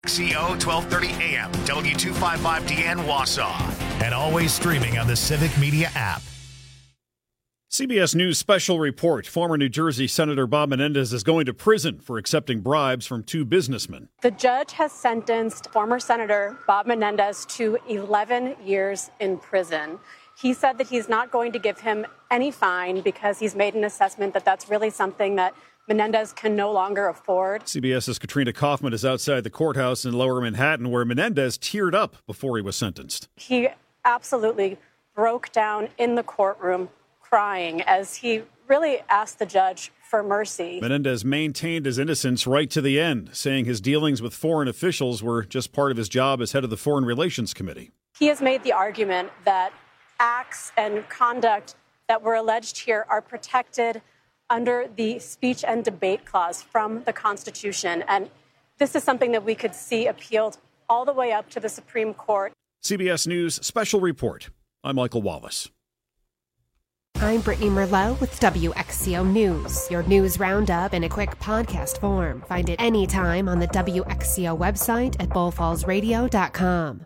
CO 1230 AM, W255DN Wausau, and always streaming on the Civic Media app. CBS News special report. Former New Jersey Senator Bob Menendez is going to prison for accepting bribes from two businessmen. The judge has sentenced former Senator Bob Menendez to 11 years in prison. He said that he's not going to give him any fine because he's made an assessment that that's really something that Menendez can no longer afford. CBS's Katrina Kaufman is outside the courthouse in Lower Manhattan, where Menendez teared up before he was sentenced. He absolutely broke down in the courtroom crying as he really asked the judge for mercy. Menendez maintained his innocence right to the end, saying his dealings with foreign officials were just part of his job as head of the Foreign Relations Committee. He has made the argument that acts and conduct that were alleged here are protected under the speech and debate clause from the Constitution. And this is something that we could see appealed all the way up to the Supreme Court. CBS News special report. I'm Michael Wallace. I'm Brittany Merlot with WXCO News, your news roundup in a quick podcast form. Find it anytime on the WXCO website at bullfallsradio.com.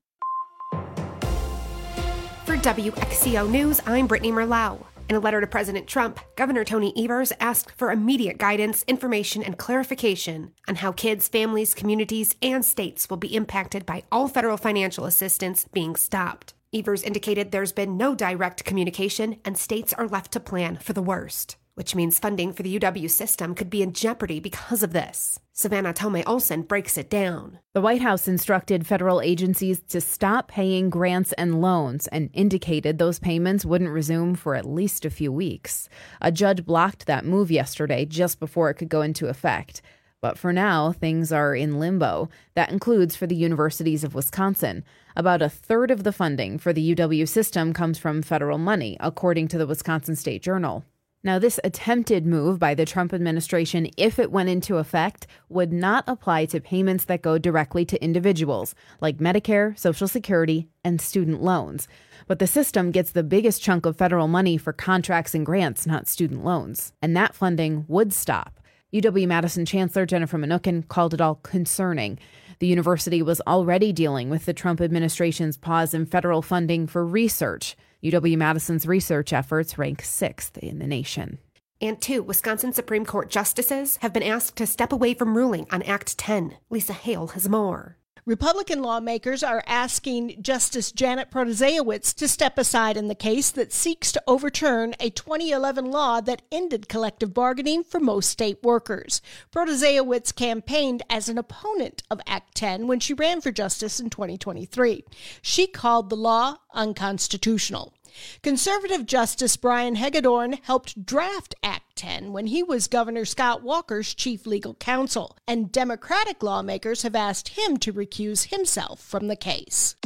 For WXCO News, I'm Brittany Merlot. In a letter to President Trump, Governor Tony Evers asked for immediate guidance, information, and clarification on how kids, families, communities, and states will be impacted by all federal financial assistance being stopped. Evers indicated there's been no direct communication and states are left to plan for the worst, which means funding for the UW system could be in jeopardy because of this. Savannah Tomei-Olsen breaks it down. The White House instructed federal agencies to stop paying grants and loans and indicated those payments wouldn't resume for at least a few weeks. A judge blocked that move yesterday just before it could go into effect. But for now, things are in limbo. That includes for the universities of Wisconsin. About a third of the funding for the UW system comes from federal money, according to the Wisconsin State Journal. Now, this attempted move by the Trump administration, if it went into effect, would not apply to payments that go directly to individuals, like Medicare, Social Security, and student loans. But the system gets the biggest chunk of federal money for contracts and grants, not student loans. And that funding would stop. UW-Madison Chancellor Jennifer Mnookin called it all concerning. The university was already dealing with the Trump administration's pause in federal funding for research. UW-Madison's research efforts rank 6th in the nation. And 2 Wisconsin Supreme Court justices have been asked to step away from ruling on Act 10. Lisa Hale has more. Republican lawmakers are asking Justice Janet Protasiewicz to step aside in the case that seeks to overturn a 2011 law that ended collective bargaining for most state workers. Protasiewicz campaigned as an opponent of Act 10 when she ran for justice in 2023. She called the law unconstitutional. Conservative Justice Brian Hagedorn helped draft Act 10 when he was Governor Scott Walker's chief legal counsel, and Democratic lawmakers have asked him to recuse himself from the case.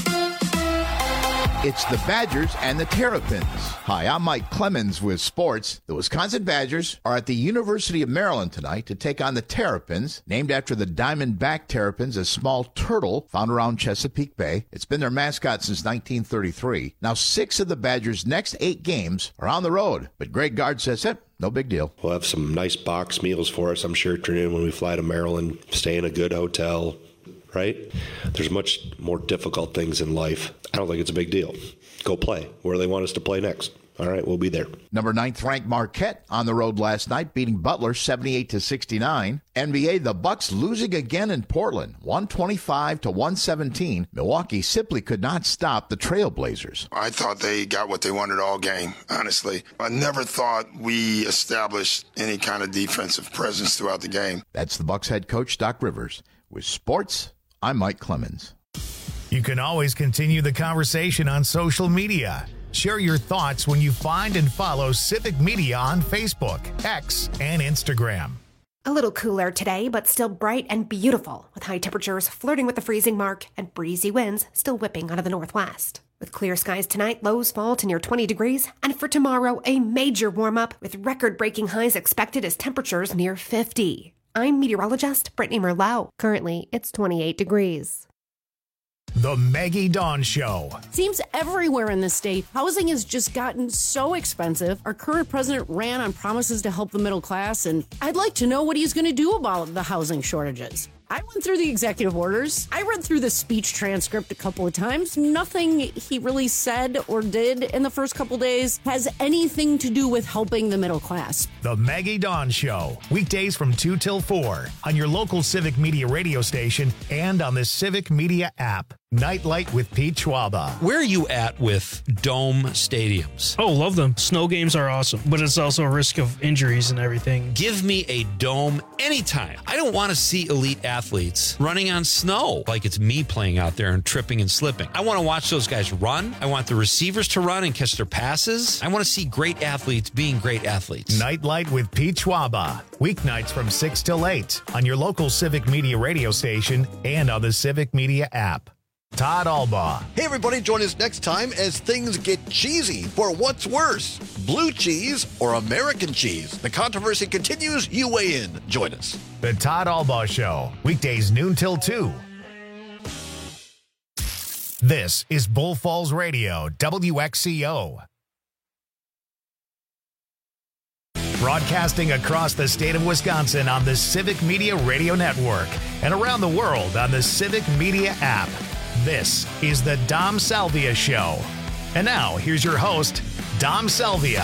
It's the Badgers and the Terrapins. Hi, I'm Mike Clemens with sports. The Wisconsin Badgers are at the University of Maryland tonight to take on the Terrapins, named after the diamondback terrapins, a small turtle found around Chesapeake Bay. It's been their mascot since 1933. Now, 6 of the Badgers' next 8 games are on the road, but Greg Gard says, no big deal. We'll have some nice box meals for us, I'm sure, turn in when we fly to Maryland, stay in a good hotel. Right? There's much more difficult things in life. I don't think it's a big deal. Go play where they want us to play next. All right, we'll be there. Number 9th ranked Marquette on the road last night, beating Butler 78-69. NBA, the Bucks losing again in Portland, 125-117. Milwaukee simply could not stop the Trailblazers. I thought they got what they wanted all game, honestly. I never thought we established any kind of defensive presence throughout the game. That's the Bucks head coach, Doc Rivers. With sports, I'm Mike Clemens. You can always continue the conversation on social media. Share your thoughts when you find and follow Civic Media on Facebook, X, and Instagram. A little cooler today, but still bright and beautiful, with high temperatures flirting with the freezing mark and breezy winds still whipping out of the northwest. With clear skies tonight, lows fall to near 20 degrees, and for tomorrow, a major warm-up with record-breaking highs expected as temperatures near 50. I'm meteorologist Brittany Merlot. Currently, it's 28 degrees. The Maggie Dawn Show. Seems everywhere in the state, housing has just gotten so expensive. Our current president ran on promises to help the middle class, and I'd like to know what he's going to do about the housing shortages. I went through the executive orders. I read through the speech transcript a couple of times. Nothing he really said or did in the first couple days has anything to do with helping the middle class. The Maggie Dawn Show, weekdays from 2 till 4 on your local Civic Media radio station and on the Civic Media app. Nightlight with Pete Schwaba. Where are you at with dome stadiums? Oh, love them. Snow games are awesome, but it's also a risk of injuries and everything. Give me a dome anytime. I don't want to see elite athletes running on snow like it's me playing out there and tripping and slipping. I want to watch those guys run. I want the receivers to run and catch their passes. I want to see great athletes being great athletes. Nightlight with Pete Schwaba. Weeknights from 6 till 8 on your local Civic Media radio station and on the Civic Media app. Todd Albaugh. Hey, everybody, join us next time as things get cheesy for what's worse, blue cheese or American cheese. The controversy continues. You weigh in. Join us. The Todd Albaugh Show, weekdays noon till 2. This is Bull Falls Radio, WXCO. Broadcasting across the state of Wisconsin on the Civic Media Radio Network and around the world on the Civic Media app. This is the Dom Salvia Show. And now, here's your host, Dom Salvia.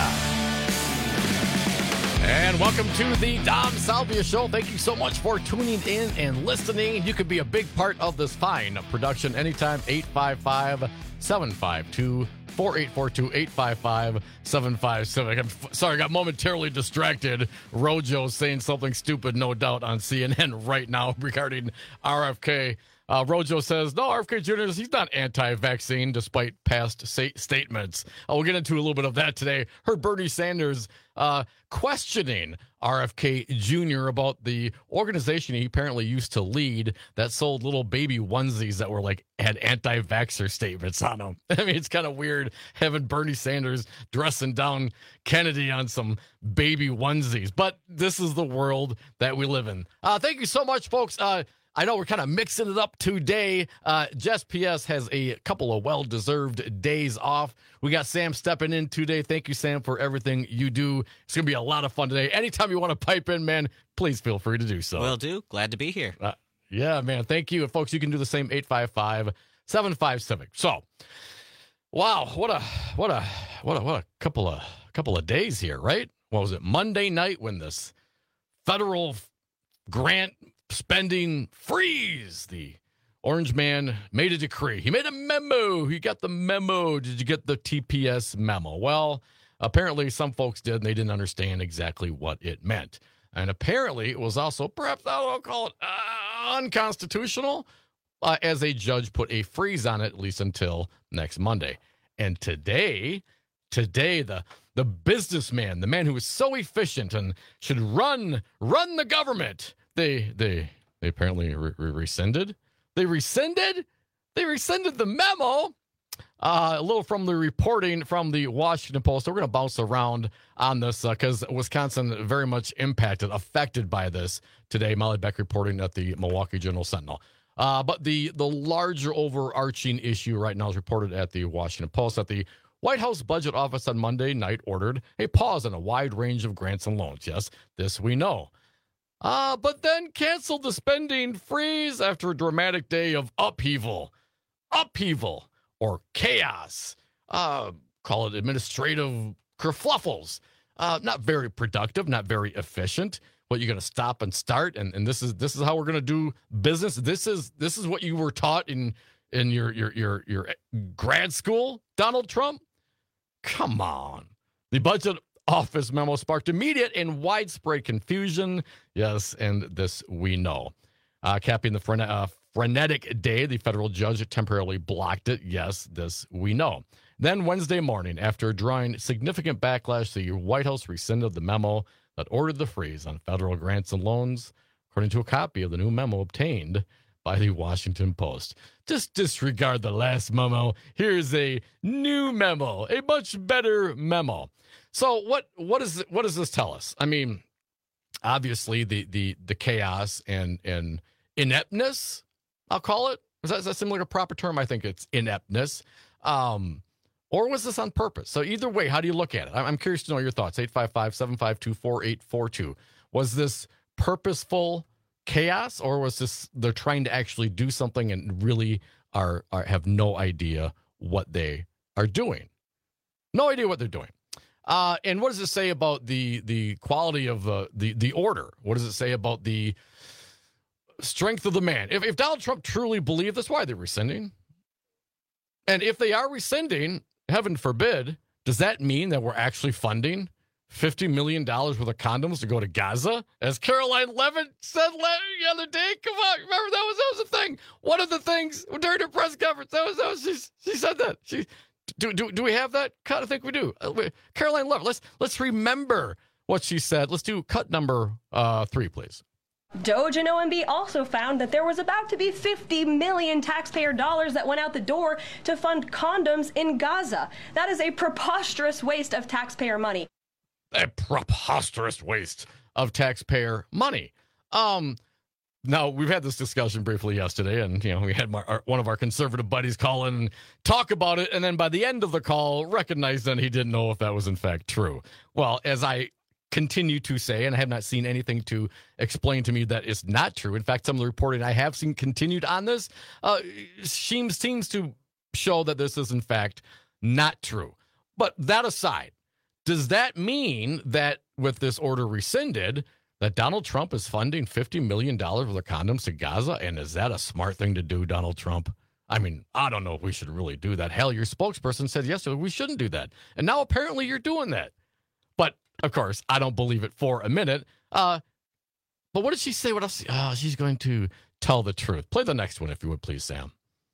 And welcome to the Dom Salvia Show. Thank you so much for tuning in and listening. You could be a big part of this fine production anytime. 855-752-4842, 855-757. I'm sorry, I got momentarily distracted. Rojo saying something stupid, no doubt, on CNN right now regarding RFK. Rojo says, no, RFK Jr., he's not anti-vaccine despite past statements. We'll get into a little bit of that today. Heard Bernie Sanders questioning RFK Jr. about the organization he apparently used to lead that sold little baby onesies that were had anti-vaxxer statements on them. I mean, it's kind of weird having Bernie Sanders dressing down Kennedy on some baby onesies, but this is the world that we live in. Thank you so much, folks. I know we're kind of mixing it up today. Jess PS has a couple of well-deserved days off. We got Sam stepping in today. Thank you, Sam, for everything you do. It's going to be a lot of fun today. Anytime you want to pipe in, man, please feel free to do so. Will do. Glad to be here. Yeah, man. Thank you. And folks, you can do the same, 855-75-CIVIC. So, wow, what a couple of days here, right? What was it? Monday night when this federal grant spending freeze, the orange man made a decree. He made a memo. He got the memo. Did you get the TPS memo? Well, apparently some folks did, and they didn't understand exactly what it meant. And apparently it was also, perhaps I'll call it unconstitutional, as a judge put a freeze on it, at least until next Monday. And today, the businessman, the man who is so efficient and should run the government, They apparently rescinded. They rescinded the memo. A little from the reporting from the Washington Post. We're going to bounce around on this because Wisconsin very much affected by this today. Molly Beck reporting at the Milwaukee Journal Sentinel. But the larger overarching issue right now is reported at the Washington Post that the White House Budget Office on Monday night ordered a pause on a wide range of grants and loans. Yes, this we know. But then canceled the spending freeze after a dramatic day of upheaval or chaos. Call it administrative kerfluffles. Not very productive, not very efficient. What, you're going to stop and start, and this is how we're going to do business. This is what you were taught in your grad school, Donald Trump. Come on, the budget office memo sparked immediate and widespread confusion. Yes, and this we know. Capping the frenetic day, the federal judge temporarily blocked it. Yes, this we know. Then Wednesday morning, after drawing significant backlash, the White House rescinded the memo that ordered the freeze on federal grants and loans, according to a copy of the new memo obtained by the Washington Post. Just disregard the last memo. Here's a new memo, a much better memo. So what does this tell us? I mean, obviously the chaos and ineptness, I'll call it. Does that seem like a proper term? I think it's ineptness. Or was this on purpose? So either way, how do you look at it? I'm curious to know your thoughts. 855-752-4842. Was this purposeful chaos, or was this they're trying to actually do something and really have no idea what they are doing? No idea what they're doing. And what does it say about the quality of the order? What does it say about the strength of the man? If Donald Trump truly believed this, why are they rescinding? And if they are rescinding, heaven forbid, does that mean that we're actually funding $50 million worth of condoms to go to Gaza? As Caroline Levitt said the other day, come on, remember that was a thing. One of the things during her press conference, she said that. Do we have that cut? I think we do. Caroline Levitt, let's remember what she said. Let's do cut number 3, please. DOJ and OMB also found that there was about to be 50 million taxpayer dollars that went out the door to fund condoms in Gaza. That is a preposterous waste of taxpayer money. A preposterous waste of taxpayer money. Now, we've had this discussion briefly yesterday, and we had one of our conservative buddies call in and talk about it, and then by the end of the call, recognized that he didn't know if that was in fact true. Well, as I continue to say, and I have not seen anything to explain to me that is not true. In fact, some of the reporting I have seen continued on this seems to show that this is in fact not true. But that aside, does that mean that with this order rescinded, that Donald Trump is funding $50 million worth of condoms to Gaza? And is that a smart thing to do, Donald Trump? I mean, I don't know if we should really do that. Hell, your spokesperson said yesterday we shouldn't do that. And now apparently you're doing that. But, of course, I don't believe it for a minute. But what did she say? What else? She's going to tell the truth. Play the next one, if you would, please, Sam.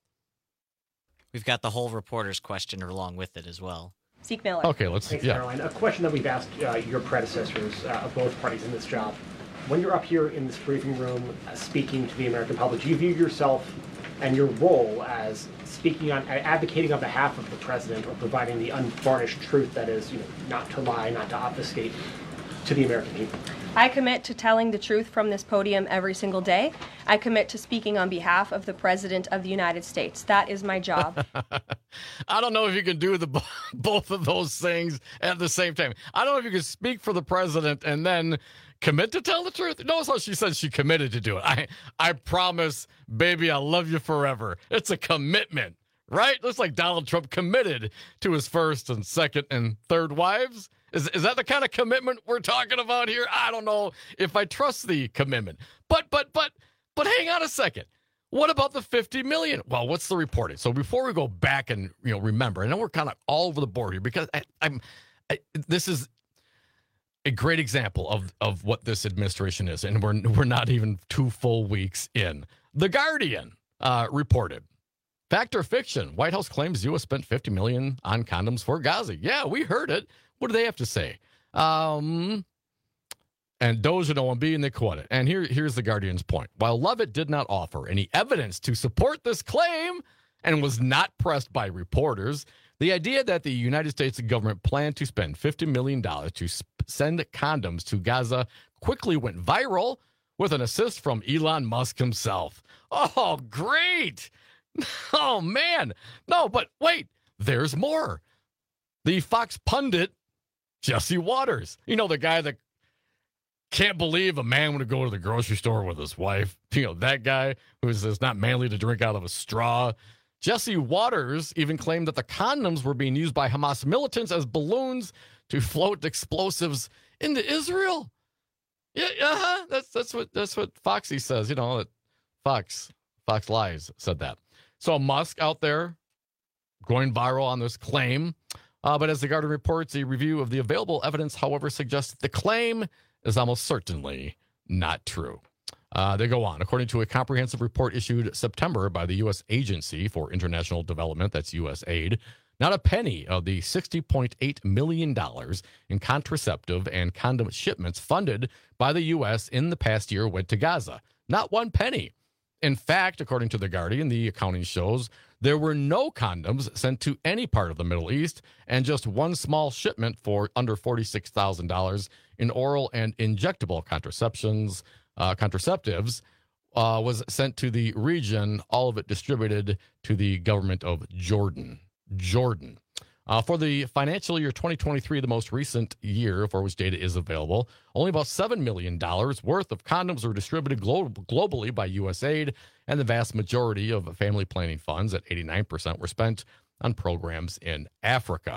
We've got the whole reporter's question along with it as well. Zeke Miller. Okay, let's see. Thanks, Caroline. A question that we've asked your predecessors of both parties in this job. When you're up here in this briefing room speaking to the American public, do you view yourself and your role as speaking on, advocating on behalf of the president, or providing the unvarnished truth that is, not to lie, not to obfuscate to the American people? I commit to telling the truth from this podium every single day. I commit to speaking on behalf of the President of the United States. That is my job. I don't know if you can do both of those things at the same time. I don't know if you can speak for the president and then commit to tell the truth. Notice how she said she committed to do it. I promise, baby, I love you forever. It's a commitment, right? Looks like Donald Trump committed to his first and second and third wives. Is that the kind of commitment we're talking about here? I don't know if I trust the commitment. But hang on a second. What about the $50 million? Well, what's the reporting? So before we go back and remember, I know we're kind of all over the board here because this is a great example of what this administration is, and we're not even 2 full weeks in. The Guardian reported, fact or fiction? White House claims U.S. spent $50 million on condoms for Gaza. Yeah, we heard it. What do they have to say? And DOJ and OMB, and they quote it. And here's the Guardian's point. While Levitt did not offer any evidence to support this claim and was not pressed by reporters, the idea that the United States government planned to spend $50 million to send condoms to Gaza quickly went viral with an assist from Elon Musk himself. Oh, great. Oh, man. No, but wait, there's more. The Fox pundit, Jesse Waters, the guy that can't believe a man would go to the grocery store with his wife. That guy who says it's not manly to drink out of a straw. Jesse Waters even claimed that the condoms were being used by Hamas militants as balloons to float explosives into Israel. Yeah, that's what Foxy says. That Fox Lies said that. So Musk out there going viral on this claim. But as the Guardian reports, a review of the available evidence, however, suggests that the claim is almost certainly not true. They go on. According to a comprehensive report issued September by the U.S. Agency for International Development, that's USAID, not a penny of the $60.8 million in contraceptive and condom shipments funded by the U.S. in the past year went to Gaza. Not one penny. In fact, according to The Guardian, the accounting shows there were no condoms sent to any part of the Middle East and just one small shipment for under $46,000 in oral and injectable contraceptives was sent to the region, all of it distributed to the government of Jordan. For the financial year 2023, the most recent year for which data is available, only about $7 million worth of condoms were distributed globally by USAID, and the vast majority of family planning funds, at 89%, were spent on programs in Africa.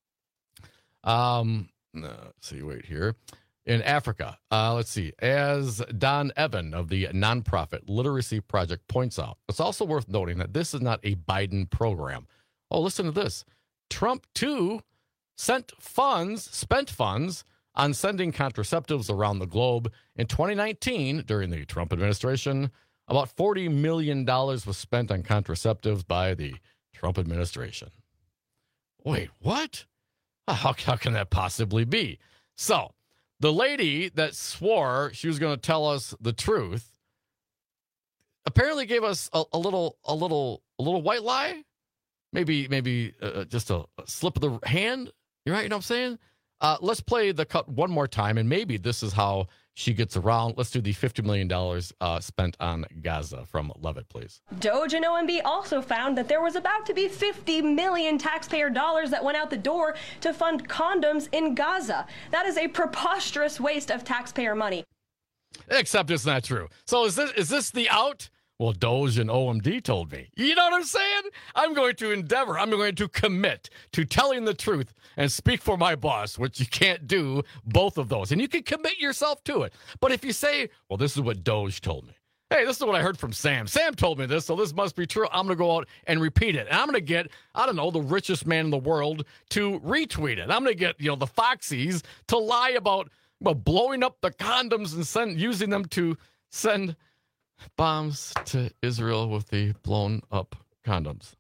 Let's see, wait here. In Africa, let's see, as Don Evan of the nonprofit Literacy Project points out, it's also worth noting that this is not a Biden program. Oh, listen to this. Trump, too, spent funds on sending contraceptives around the globe. In 2019, during the Trump administration, about $40 million was spent on contraceptives by the Trump administration. Wait, what? How can that possibly be? So, the lady that swore she was going to tell us the truth apparently gave us a little white lie. Maybe just a slip of the hand. You're right. You know what I'm saying? Let's play the cut one more time, and maybe this is how she gets around. Let's do the $50 million spent on Gaza from Levitt, please. DOJ and OMB also found that there was about to be 50 million taxpayer dollars that went out the door to fund condoms in Gaza. That is a preposterous waste of taxpayer money. Except it's not true. So is this the out? Well, DOJ and OMD told me. You know what I'm saying? I'm going to commit to telling the truth and speak for my boss, which you can't do both of those. And you can commit yourself to it. But if you say, well, this is what DOJ told me. Hey, this is what I heard from Sam. Sam told me this, so this must be true. I'm going to go out and repeat it. And I'm going to get, I don't know, the richest man in the world to retweet it. I'm going to get, the Foxies to lie about blowing up the condoms and using them to send bombs to Israel with the blown up condoms.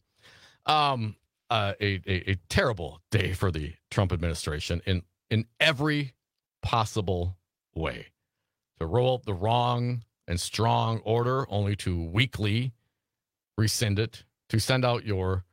A terrible day for the Trump administration in every possible way. To roll up the wrong and strong order only to weakly rescind it, to send out your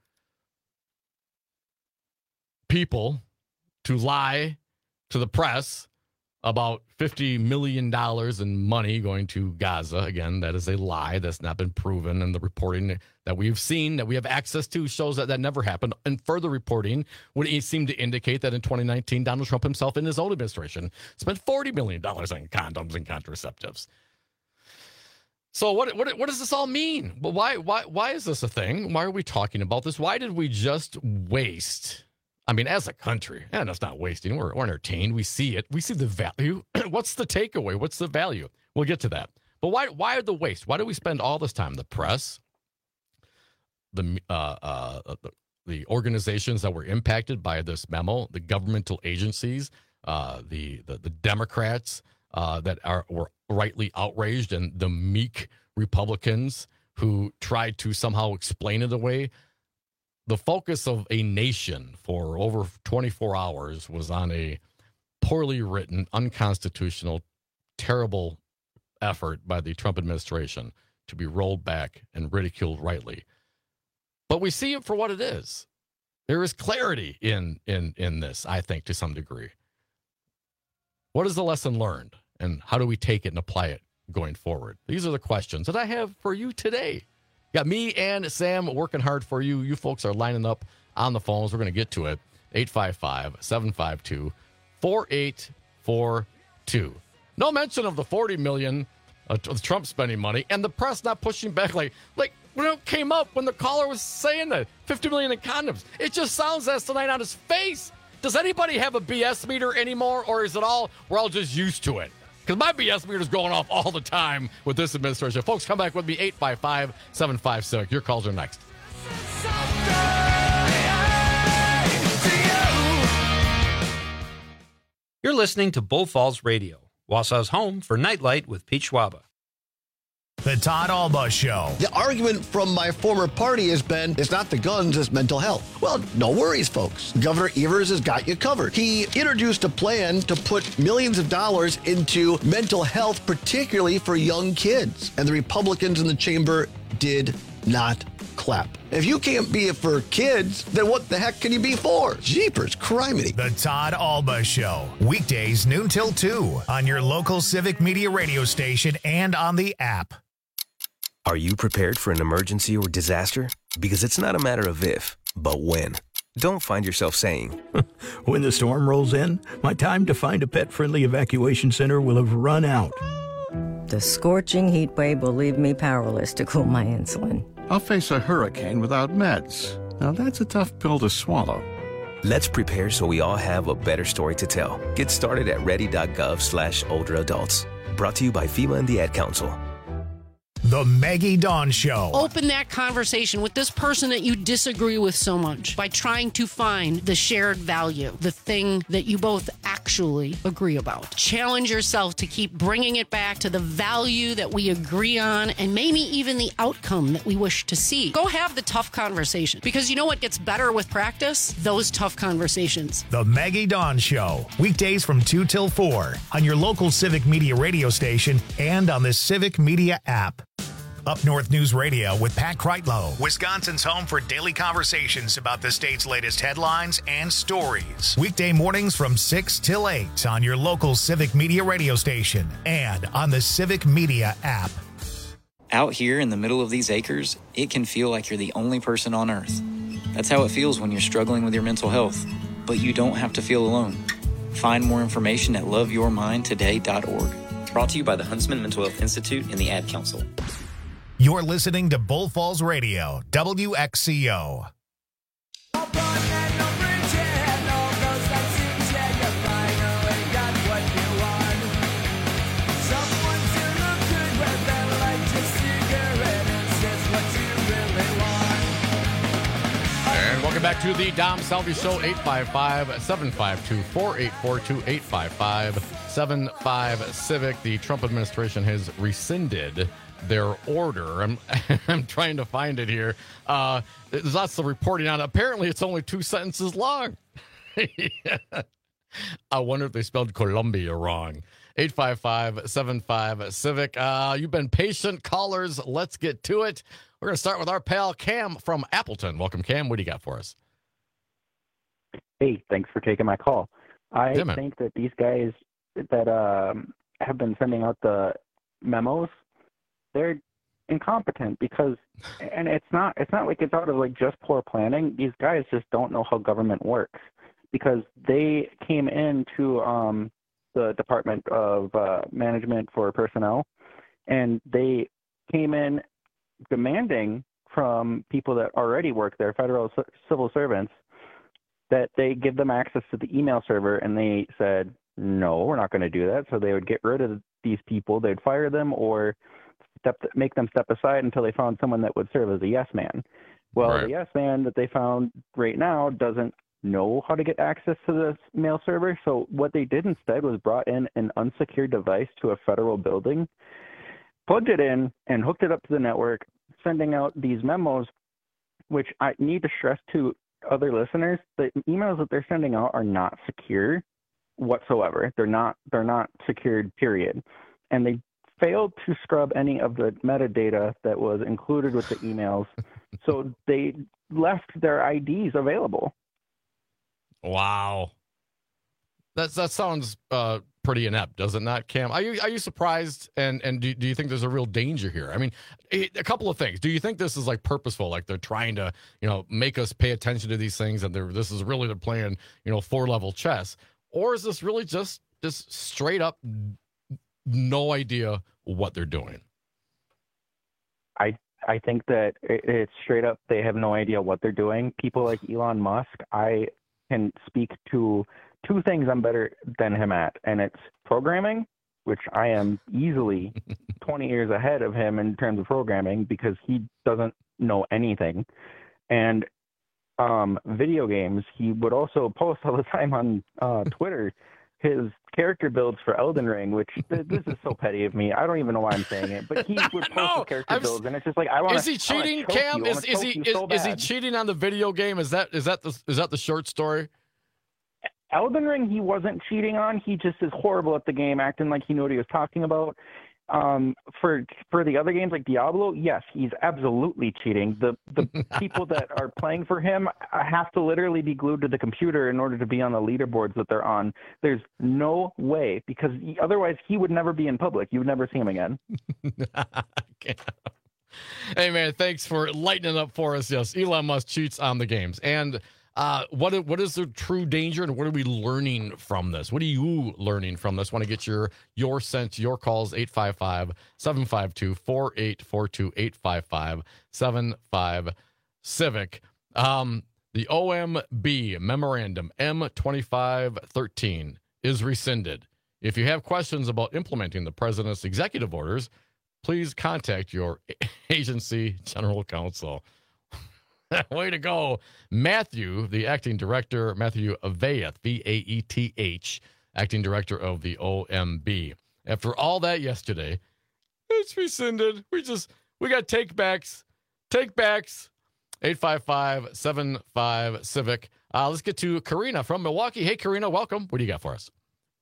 people to lie to the press about $50 million in money going to Gaza. Again, that is a lie. That's not been proven. And the reporting that we've seen, that we have access to, shows that never happened. And further reporting would seem to indicate that in 2019, Donald Trump himself in his own administration spent $40 million on condoms and contraceptives. So what does this all mean? Well, why is this a thing? Why are we talking about this? Why did we just waste? I mean, as a country, and it's not wasting. We're entertained. We see it. We see the value. What's the takeaway? What's the value? We'll get to that. But why the waste? Why do we spend all this time? The press, the organizations that were impacted by this memo, the governmental agencies, the Democrats that were rightly outraged, and the meek Republicans who tried to somehow explain it away. The focus of a nation for over 24 hours was on a poorly written, unconstitutional, terrible effort by the Trump administration to be rolled back and ridiculed rightly. But we see it for what it is. There is clarity in this, I think, to some degree. What is the lesson learned, and how do we take it and apply it going forward? These are the questions that I have for you today. Got me and Sam working hard for you. You folks are lining up on the phones. We're going to get to it. 855-752-4842. No mention of the $40 million of Trump spending money, and the press not pushing back like when it came up when the caller was saying that $50 million in condoms. It just sounds asinine on his face. Does anybody have a BS meter anymore, or is it all we're all just used to it? Because my BS meter is going off all the time with this administration. Folks, come back with me, 855-756. Your calls are next. You're listening to Bull Falls Radio, Wausau's home for Nightlight with Pete Schwaba. The Todd Alba Show. The argument from my former party has been, it's not the guns, it's mental health. Well, no worries, folks. Governor Evers has got you covered. He introduced a plan to put millions of dollars into mental health, particularly for young kids. And the Republicans in the chamber did not clap. If you can't be it for kids, then what the heck can you be for? Jeepers, criminy. The Todd Alba Show. Weekdays noon till 2 on your local Civic Media radio station and on the app. Are you prepared for an emergency or disaster? Because it's not a matter of if, but when. don't find yourself saying, when the storm rolls in, my time to find a pet-friendly evacuation center will have run out. The scorching heat wave will leave me powerless to cool my insulin. I'll face a hurricane without meds. Now that's a tough pill to swallow. Let's prepare so we all have a better story to tell. Get started at ready.gov/older adults. Brought to you by FEMA and the Ad Council. The Maggie Dawn Show. Open that conversation with this person that you disagree with so much by trying to find the shared value, the thing that you both actually agree about. Challenge yourself to keep bringing it back to the value that we agree on and maybe even the outcome that we wish to see. Go have the tough conversation, because you know what gets better with practice? Those tough conversations. The Maggie Dawn Show. Weekdays from 2 till 4 on your local Civic Media radio station and on the Civic Media app. Up North News Radio with Pat Kreitlow, Wisconsin's home for daily conversations about the state's latest headlines and stories. Weekday mornings from 6 till 8 on your local Civic Media radio station and on the Civic Media app. Out here in the middle of these acres, it can feel like you're the only person on Earth. That's how it feels when you're struggling with your mental health. But you don't have to feel alone. Find more information at loveyourmindtoday.org. Brought to you by the Huntsman Mental Health Institute and the Ad Council. You're listening to Bull Falls Radio, WXCO. And welcome back to the Dom Salvi Show, 855-752-4842, 855-75-CIVIC. The Trump administration has rescinded their order. I'm trying to find it here. There's lots of reporting on it. Apparently, it's only 2 sentences long. I wonder if they spelled Columbia wrong. 855-75-CIVIC. You've been patient callers. Let's get to it. We're going to start with our pal Cam from Appleton. Welcome, Cam. What do you got for us? Hey, thanks for taking my call. I think that these guys that have been sending out the memos, they're incompetent because, and it's not like it's out of like just poor planning. These guys just don't know how government works, because they came into the Department of Management for Personnel, and they came in demanding from people that already work there, federal civil servants, that they give them access to the email server, and they said, no, we're not going to do that. So they would get rid of these people. They'd fire them or make them step aside until they found someone that would serve as a yes man. Well, right. The yes man that they found right now doesn't know how to get access to the mail server. So what they did instead was brought in an unsecured device to a federal building, plugged it in, and hooked it up to the network, sending out these memos, which I need to stress to other listeners, the emails that they're sending out are not secure whatsoever. They're not secured, period. And they failed to scrub any of the metadata that was included with the emails. So they left their IDs available. Wow. That sounds pretty inept, does it not, Cam? Are you surprised? And do you think there's a real danger here? I mean, a couple of things. Do you think this is like purposeful, like they're trying to, make us pay attention to these things, and this is really they're playing, 4-level chess, or is this really just straight up no idea what they're doing? I think that it's straight up they have no idea what they're doing. People like Elon Musk, I can speak to 2 things I'm better than him at, and it's programming, which I am easily 20 years ahead of him in terms of programming because he doesn't know anything, and video games. He would also post all the time on Twitter his character builds for Elden Ring, which this is so petty of me. I don't even know why I'm saying it, but he would post his character builds, and it's just like, I want to. Is he cheating, Cam? Is he cheating on the video game? Is that the short story? Elden Ring, he wasn't cheating on. He just is horrible at the game, acting like he knew what he was talking about. For the other games like Diablo, yes, he's absolutely cheating. The people that are playing for him have to literally be glued to the computer in order to be on the leaderboards that they're on. There's no way, because otherwise he would never be in public. You would never see him again. Hey, man, thanks for lightening up for us. Yes, Elon Musk cheats on the games. And What is the true danger, and what are we learning from this? What are you learning from this? Want to get your sense, your calls, 855-752-4842, 855-75-CIVIC. The OMB memorandum M2513 is rescinded. If you have questions about implementing the president's executive orders, please contact your agency general counsel. Way to go, Matthew, the acting director, Matthew Vaeth, Vaeth, acting director of the OMB. After all that yesterday, it's rescinded. We got take-backs. 855-75-CIVIC. Let's get to Karina from Milwaukee. Hey, Karina, welcome. What do you got for us?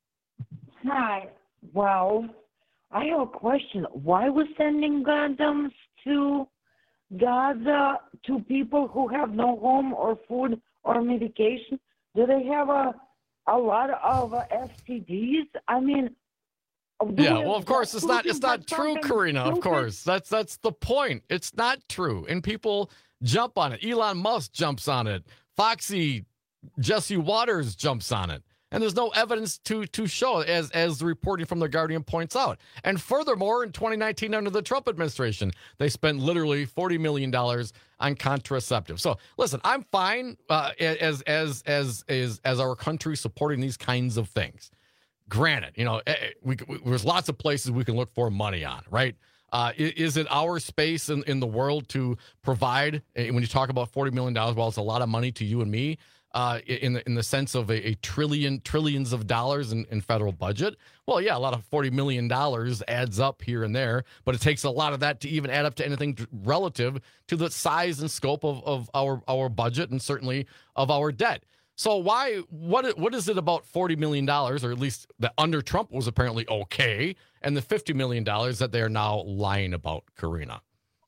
Hi. Well, I have a question. Why was sending condoms to Gaza to people who have no home or food or medication? Do they have a lot of STDs? I mean, yeah. Well, of course, it's not true, Karina. Of course, that's the point. It's not true, and people jump on it. Elon Musk jumps on it. Foxy Jesse Waters jumps on it. And there's no evidence to show, as the reporting from The Guardian points out. And furthermore, in 2019, under the Trump administration, they spent literally $40 million on contraceptives. So listen, I'm fine as our country supporting these kinds of things. Granted, there's lots of places we can look for money on, right? Is it our space in the world to provide, when you talk about $40 million, well, it's a lot of money to you and me, in the sense of a trillions of dollars in federal budget? Well, yeah, a lot of $40 million adds up here and there, but it takes a lot of that to even add up to anything relative to the size and scope of our budget and certainly of our debt. So what is it about $40 million, or at least that under Trump was apparently okay, and the $50 million that they are now lying about, Karina?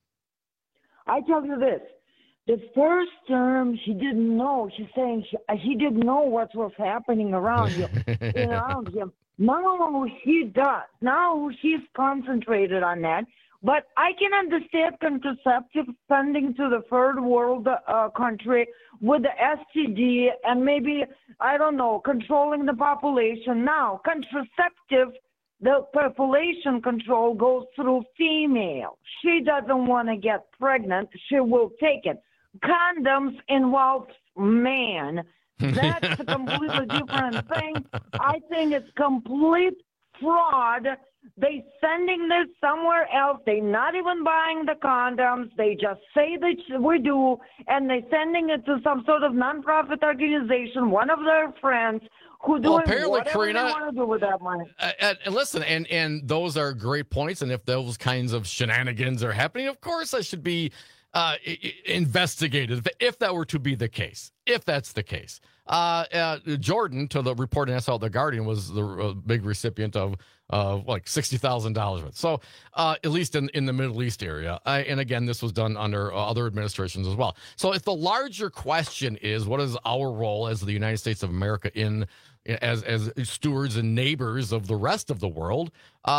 I tell you this. The first term, she didn't know. She's saying he didn't know what was happening around him. Around him. Now he does. Now he's concentrated on that. But I can understand contraceptive spending to the third world country with the STD and maybe, I don't know, controlling the population. Now, contraceptive, the population control goes through female. She doesn't want to get pregnant. She will take it. Condoms involve man. That's a completely different thing. I think it's complete fraud. They sending this somewhere else. They're not even buying the condoms. They just say that we do, and they're sending it to some sort of nonprofit organization, one of their friends, who doing whatever Karina, they want to do with that money. And listen, and those are great points. And if those kinds of shenanigans are happening, of course, that should be investigated if that were to be the case. If that's the case, Jordan, to the report in SL The Guardian, was the big recipient of like $60,000 worth. So at least in the Middle East area. And again, this was done under other administrations as well. So if the larger question is, what is our role as the United States of America as stewards and neighbors of the rest of the world?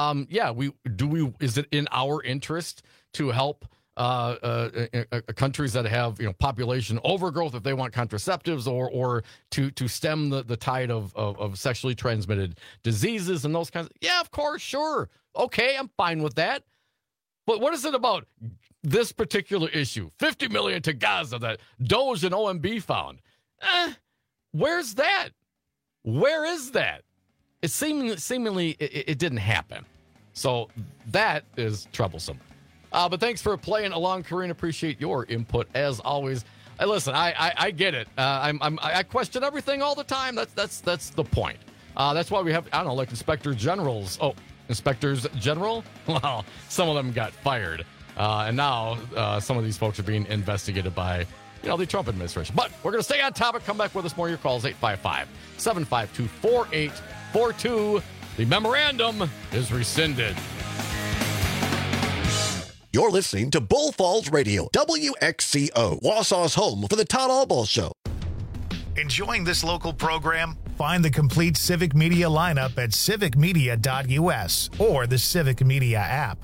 Is it in our interest to help countries that have population overgrowth if they want contraceptives, or to stem the tide of sexually transmitted diseases and those kinds of, yeah, of course, sure, okay, I'm fine with that. But what is it about this particular issue? $50 million to Gaza that DOJ and OMB found. Where's that? Where is that? It seemingly it didn't happen. So that is troublesome. But thanks for playing along, Karina. Appreciate your input as always. Listen, I get it. I question everything all the time. That's the point. That's why we have, I don't know, like inspectors general. Well, some of them got fired, and now some of these folks are being investigated by the Trump administration. But we're going to stay on topic. Come back with us more of your calls. 855-752-4842. The memorandum is rescinded. You're listening to Bull Falls Radio, WXCO, Wausau's home for the Todd Albaugh Show. Enjoying this local program? Find the complete Civic Media lineup at civicmedia.us or the Civic Media app.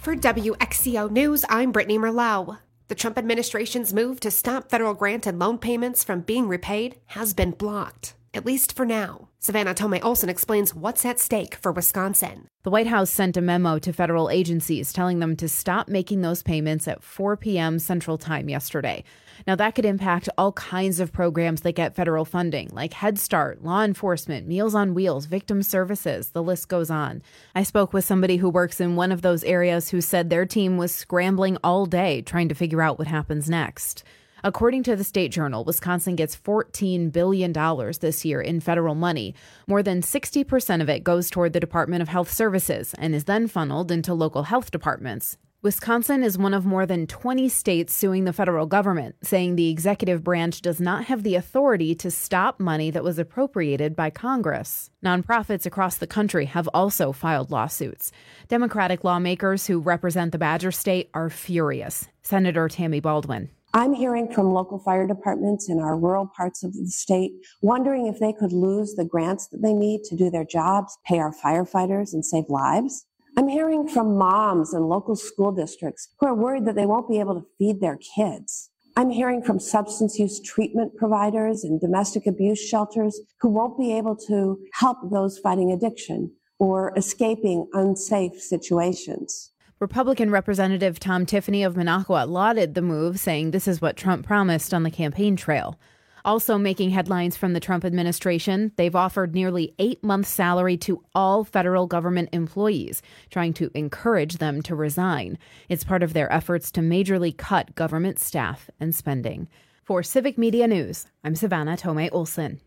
For WXCO News, I'm Brittany Merlau. The Trump administration's move to stop federal grant and loan payments from being repaid has been blocked, at least for now. Savannah Tomei Olsen explains what's at stake for Wisconsin. The White House sent a memo to federal agencies telling them to stop making those payments at 4 p.m. Central Time yesterday. Now, that could impact all kinds of programs that get federal funding, like Head Start, law enforcement, Meals on Wheels, victim services. The list goes on. I spoke with somebody who works in one of those areas who said their team was scrambling all day trying to figure out what happens next. According to the State Journal, Wisconsin gets $14 billion this year in federal money. More than 60% of it goes toward the Department of Health Services and is then funneled into local health departments. Wisconsin is one of more than 20 states suing the federal government, saying the executive branch does not have the authority to stop money that was appropriated by Congress. Nonprofits across the country have also filed lawsuits. Democratic lawmakers who represent the Badger State are furious. Senator Tammy Baldwin. I'm hearing from local fire departments in our rural parts of the state, wondering if they could lose the grants that they need to do their jobs, pay our firefighters, and save lives. I'm hearing from moms and local school districts who are worried that they won't be able to feed their kids. I'm hearing from substance use treatment providers and domestic abuse shelters who won't be able to help those fighting addiction or escaping unsafe situations. Republican Representative Tom Tiffany of Minocqua lauded the move, saying this is what Trump promised on the campaign trail. Also making headlines from the Trump administration, they've offered nearly 8 months' salary to all federal government employees, trying to encourage them to resign. It's part of their efforts to majorly cut government staff and spending. For Civic Media News, I'm Savannah Tomei Olsen.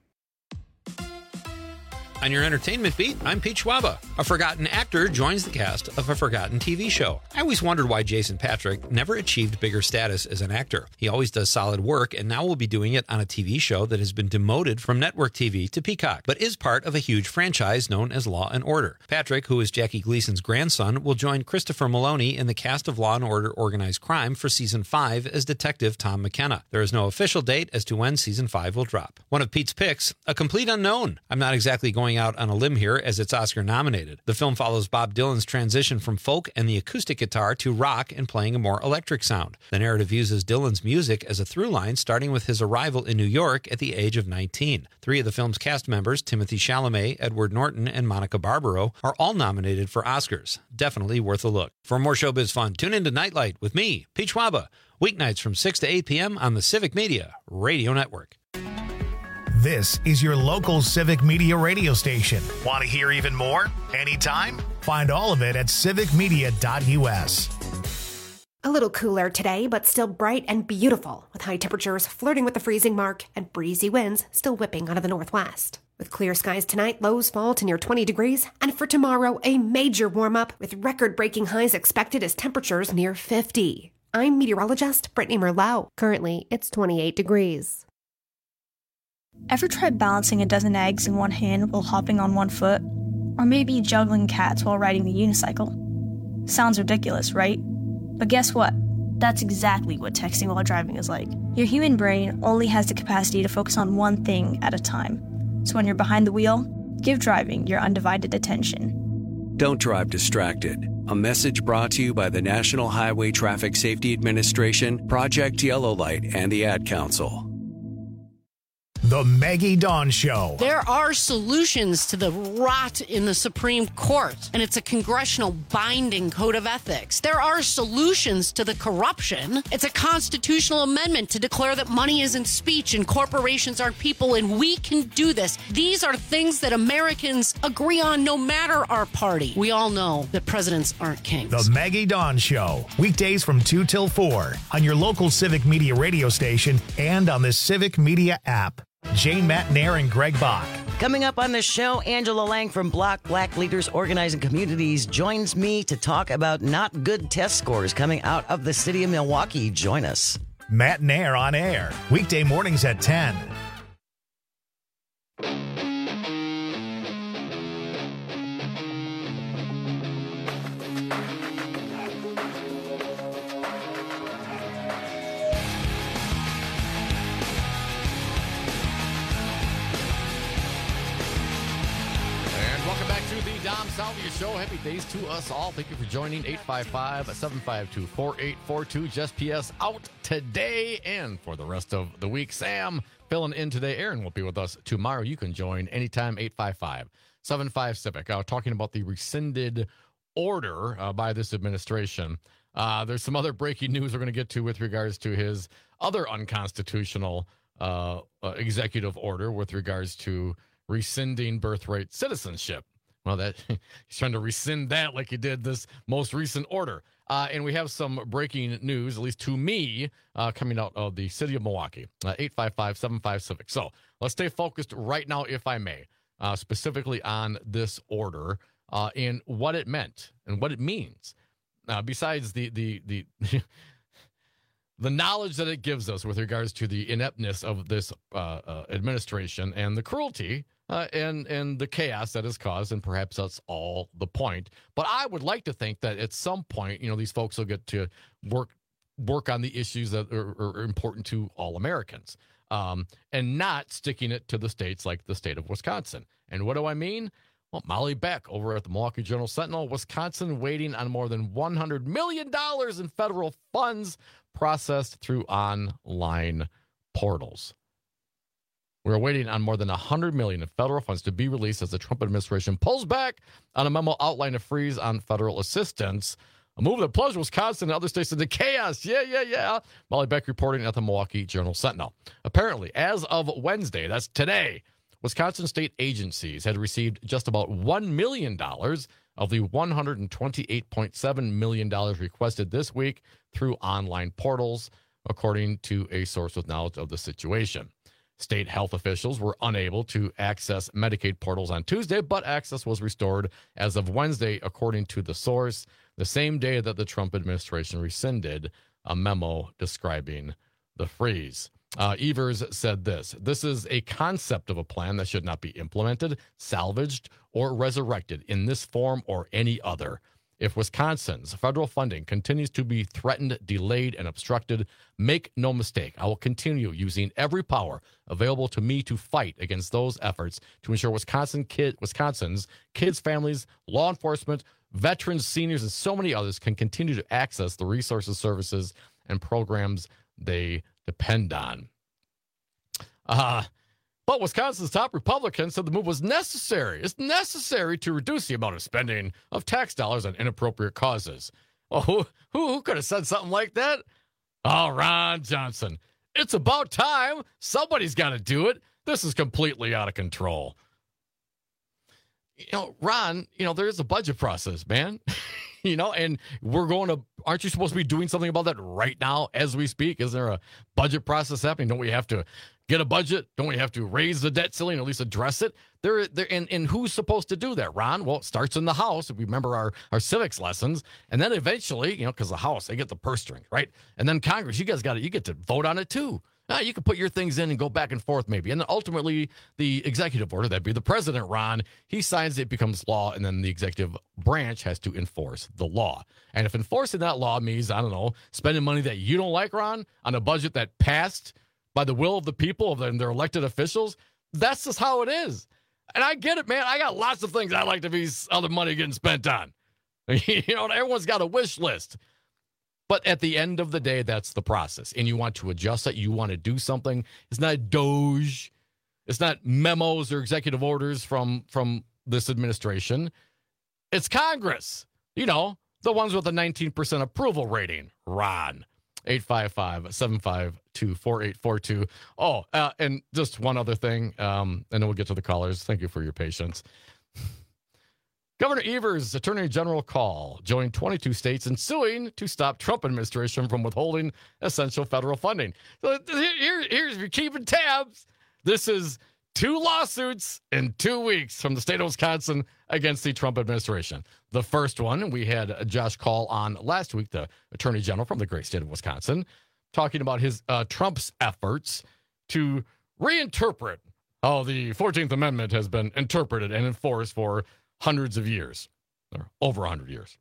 On your entertainment beat, I'm Pete Schwaba. A forgotten actor joins the cast of a forgotten TV show. I always wondered why Jason Patric never achieved bigger status as an actor. He always does solid work and now will be doing it on a TV show that has been demoted from network TV to Peacock, but is part of a huge franchise known as Law & Order. Patrick, who is Jackie Gleason's grandson, will join Christopher Maloney in the cast of Law & Order Organized Crime for Season 5 as Detective Tom McKenna. There is no official date as to when Season 5 will drop. One of Pete's picks, A Complete Unknown. I'm not exactly going out on a limb here as it's Oscar nominated. The film follows Bob Dylan's transition from folk and the acoustic guitar to rock and playing a more electric sound. The narrative uses Dylan's music as a through line, starting with his arrival in New York at the age of 19. 3 of the film's cast members, Timothée Chalamet, Edward Norton, and Monica Barbaro, are all nominated for Oscars. Definitely worth a look. For more showbiz fun, tune into Nightlight with me, Pete Schwaba, weeknights from 6 to 8 p.m. on the Civic Media Radio Network. This is your local Civic Media radio station. Want to hear even more? Anytime? Find all of it at civicmedia.us. A little cooler today, but still bright and beautiful, with high temperatures flirting with the freezing mark and breezy winds still whipping out of the northwest. With clear skies tonight, lows fall to near 20 degrees, and for tomorrow, a major warm-up with record-breaking highs expected as temperatures near 50. I'm meteorologist Brittany Merlau. Currently, it's 28 degrees. Ever tried balancing a dozen eggs in one hand while hopping on one foot? Or maybe juggling cats while riding the unicycle? Sounds ridiculous, right? But guess what? That's exactly what texting while driving is like. Your human brain only has the capacity to focus on one thing at a time. So when you're behind the wheel, give driving your undivided attention. Don't drive distracted. A message brought to you by the National Highway Traffic Safety Administration, Project Yellow Light, and the Ad Council. The Maggie Dawn Show. There are solutions to the rot in the Supreme Court, and it's a congressional binding code of ethics. There are solutions to the corruption. It's a constitutional amendment to declare that money isn't speech and corporations aren't people, and we can do this. These are things that Americans agree on no matter our party. We all know that presidents aren't kings. The Maggie Dawn Show. Weekdays from 2 till 4 on your local Civic Media radio station and on the Civic Media app. Jane Matnair and Greg Bach. Coming up on the show, Angela Lang from Block Black Leaders Organizing Communities joins me to talk about not good test scores coming out of the city of Milwaukee. Join us. Matnair on air, weekday mornings at 10. to the Dom Salvia Show. Happy days to us all. Thank you for joining. 855-752-4842. Just PS out today and for the rest of the week. Sam filling in today. Aaron will be with us tomorrow. You can join anytime. 855-75-CIVIC. Talking about the rescinded order by this administration. There's some other breaking news we're going to get to with regards to his other unconstitutional executive order with regards to rescinding birthright citizenship. Well, that he's trying to rescind that like he did this most recent order. And we have some breaking news, at least to me, coming out of the city of Milwaukee. 855-75-CIVIC. So let's stay focused right now, if I may, specifically on this order and what it meant and what it means. Besides the the knowledge that it gives us with regards to the ineptness of this administration and the cruelty and the chaos that is caused, and perhaps that's all the point. But I would like to think that at some point, these folks will get to work on the issues that are important to all Americans, and not sticking it to the states like the state of Wisconsin. And what do I mean? Well, Molly Beck over at the Milwaukee Journal-Sentinel, Wisconsin waiting on more than $100 million in federal funds processed through online portals. We're waiting on more than $100 million in federal funds to be released as the Trump administration pulls back on a memo outlining a freeze on federal assistance. A move that plunged Wisconsin and other states into chaos. Yeah. Molly Beck reporting at the Milwaukee Journal-Sentinel. Apparently, as of Wednesday, that's today, Wisconsin state agencies had received just about $1 million of the $128.7 million requested this week through online portals, according to a source with knowledge of the situation. State health officials were unable to access Medicaid portals on Tuesday, but access was restored as of Wednesday, according to the source, the same day that the Trump administration rescinded a memo describing the freeze. Evers said this is a concept of a plan that should not be implemented, salvaged, or resurrected in this form or any other. If Wisconsin's federal funding continues to be threatened, delayed, and obstructed, make no mistake, I will continue using every power available to me to fight against those efforts to ensure Wisconsin's kids, families, law enforcement, veterans, seniors, and so many others can continue to access the resources, services, and programs they depend on. But Wisconsin's top Republican said the move was necessary. It's necessary to reduce the amount of spending of tax dollars on inappropriate causes. Well, who could have said something like that? Oh, Ron Johnson. It's about time. Somebody's got to do it. This is completely out of control. Ron, there is a budget process, man. And aren't you supposed to be doing something about that right now as we speak? Is there a budget process happening? Don't we have to get a budget? Don't we have to raise the debt ceiling, or at least address it? And who's supposed to do that, Ron? Well, it starts in the House. If we remember our civics lessons. And then eventually, because the House, they get the purse strings, right? And then Congress, you get to vote on it too. You can put your things in and go back and forth maybe. And then ultimately, the executive order, that'd be the president, Ron, he signs it, becomes law, and then the executive branch has to enforce the law. And if enforcing that law means, spending money that you don't like, Ron, on a budget that passed by the will of the people, of their elected officials, that's just how it is. And I get it, man. I got lots of things I like to be other money getting spent on. Everyone's got a wish list. But at the end of the day, that's the process. And you want to adjust it. You want to do something. It's not DOGE. It's not memos or executive orders from this administration. It's Congress. The ones with the 19% approval rating. Ron. 855-752-4842. Oh, and just one other thing, and then we'll get to the callers. Thank you for your patience. Governor Evers' Attorney General call joined 22 states in suing to stop Trump administration from withholding essential federal funding. So here's if you're keeping tabs, this is 2 lawsuits in 2 weeks from the state of Wisconsin against the Trump administration. The first one, we had Josh Kaul on last week, the Attorney General from the great state of Wisconsin, talking about his Trump's efforts to reinterpret how the 14th Amendment has been interpreted and enforced for hundreds of years, or over 100 years.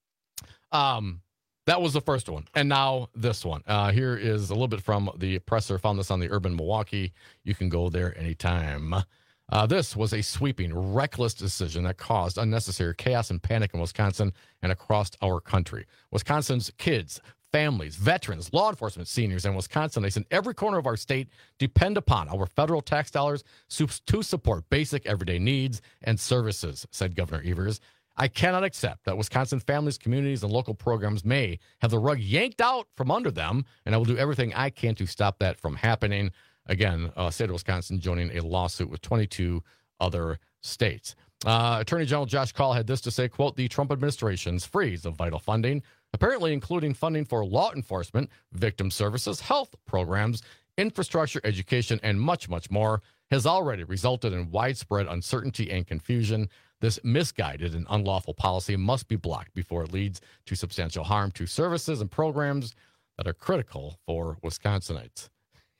That was the first one. And now this one. Here is a little bit from the presser. Found this on the Urban Milwaukee. You can go there anytime. This was a sweeping, reckless decision that caused unnecessary chaos and panic in Wisconsin and across our country. Wisconsin's kids, families, veterans, law enforcement, seniors, and Wisconsinites in every corner of our state depend upon our federal tax dollars to support basic everyday needs and services, said Governor Evers. I cannot accept that Wisconsin families, communities, and local programs may have the rug yanked out from under them, and I will do everything I can to stop that from happening. Again, state of Wisconsin joining a lawsuit with 22 other states. Attorney General Josh Kaul had this to say, quote, the Trump administration's freeze of vital funding, apparently including funding for law enforcement, victim services, health programs, infrastructure, education, and much, much more, has already resulted in widespread uncertainty and confusion. This misguided and unlawful policy must be blocked before it leads to substantial harm to services and programs that are critical for Wisconsinites.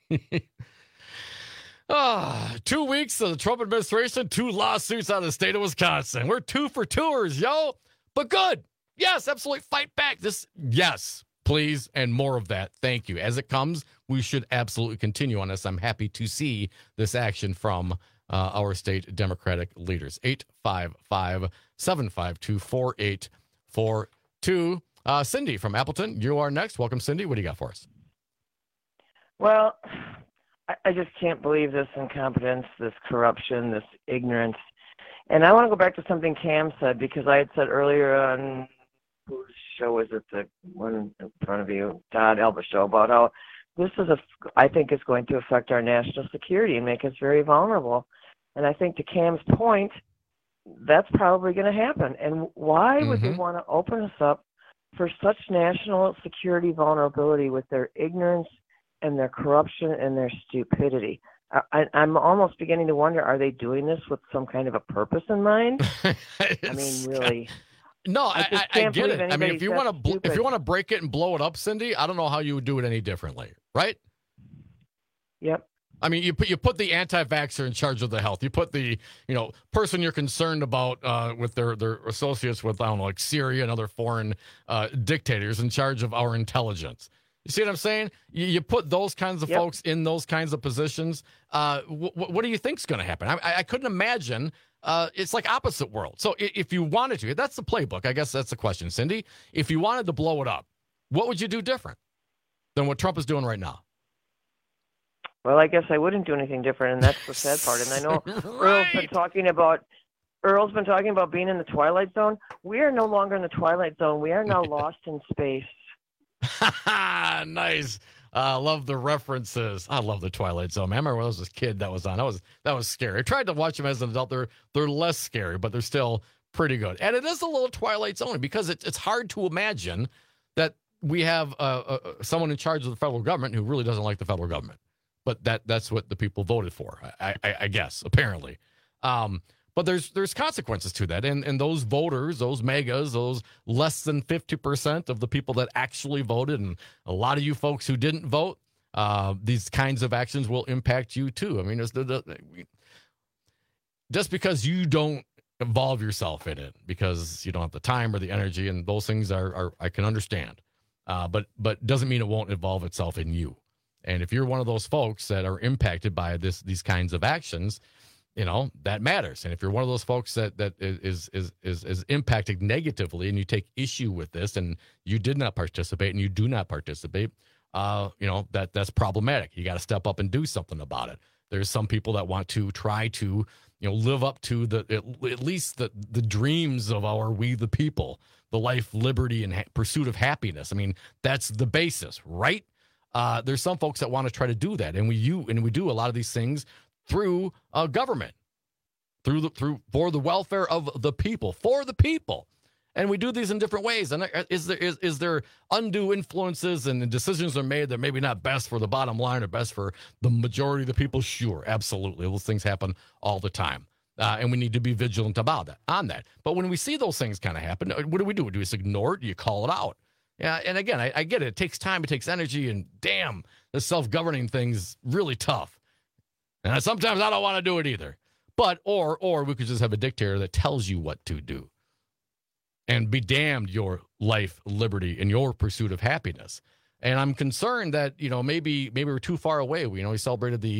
2 weeks of the Trump administration, 2 lawsuits out of the state of Wisconsin. We're 2 for 2ers, yo. But good. Yes, absolutely. Fight back. Yes, please, and more of that. Thank you. As it comes, we should absolutely continue on this. I'm happy to see this action from our state Democratic leaders. 855-752-4842. Cindy from Appleton, you are next. Welcome, Cindy. What do you got for us? Well, I just can't believe this incompetence, this corruption, this ignorance. And I want to go back to something Cam said, because I had said earlier on, whose show was it, the one in front of you, Todd Elba show, about how this is I think it's going to affect our national security and make us very vulnerable. And I think to Cam's point, that's probably going to happen. And why would they want to open us up for such national security vulnerability with their ignorance and their corruption and their stupidity? I'm almost beginning to wonder, are they doing this with some kind of a purpose in mind? I mean, really. No, I get it. I mean, if you want to break it and blow it up, Cindy, I don't know how you would do it any differently, right? Yep. I mean, you put the anti-vaxxer in charge of the health. You put the person you're concerned about with their associates with, I don't know, like Syria and other foreign dictators in charge of our intelligence. You see what I'm saying? You put those kinds of folks in those kinds of positions. What do you think's going to happen? I couldn't imagine. It's like opposite world. So if you wanted to, that's the playbook. I guess that's the question, Cindy. If you wanted to blow it up, what would you do different than what Trump is doing right now? Well, I guess I wouldn't do anything different, and that's the sad part. And I know right. Earl's been talking about being in the Twilight Zone. We are no longer in the Twilight Zone. We are now lost in space. Nice. Love the references. I love the Twilight Zone. Man, I remember when I was a kid that was on. That was scary. I tried to watch them as an adult. They're less scary, but they're still pretty good. And it is a little Twilight Zone because it's hard to imagine that we have someone in charge of the federal government who really doesn't like the federal government. But that's what the people voted for, I guess, apparently. But there's consequences to that. And those voters, those megas, those less than 50% of the people that actually voted, and a lot of you folks who didn't vote, these kinds of actions will impact you too. I mean, just because you don't involve yourself in it, because you don't have the time or the energy, and those things are I can understand. But doesn't mean it won't involve itself in you. And if you're one of those folks that are impacted by these kinds of actions, that matters. And if you're one of those folks that is impacted negatively, and you take issue with this, and you did not participate, and you do not participate, that's problematic. You got to step up and do something about it. There's some people that want to try to, live up to at least the dreams of we the people, the life, liberty, and pursuit of happiness. I mean, that's the basis, right? There's some folks that want to try to do that, and we do a lot of these things through government, for the welfare of the people, for the people, and we do these in different ways. And is there undue influences and decisions are made that maybe not best for the bottom line or best for the majority of the people? Sure, absolutely, those things happen all the time, and we need to be vigilant about that. But when we see those things kind of happen, what do? Do we just ignore it? Do you call it out? Yeah, and again, I get it. It takes time, it takes energy, and damn, the self-governing thing's really tough. And sometimes I don't want to do it either. But, or we could just have a dictator that tells you what to do. And be damned your life, liberty, and your pursuit of happiness. And I'm concerned that, maybe we're too far away. We celebrated the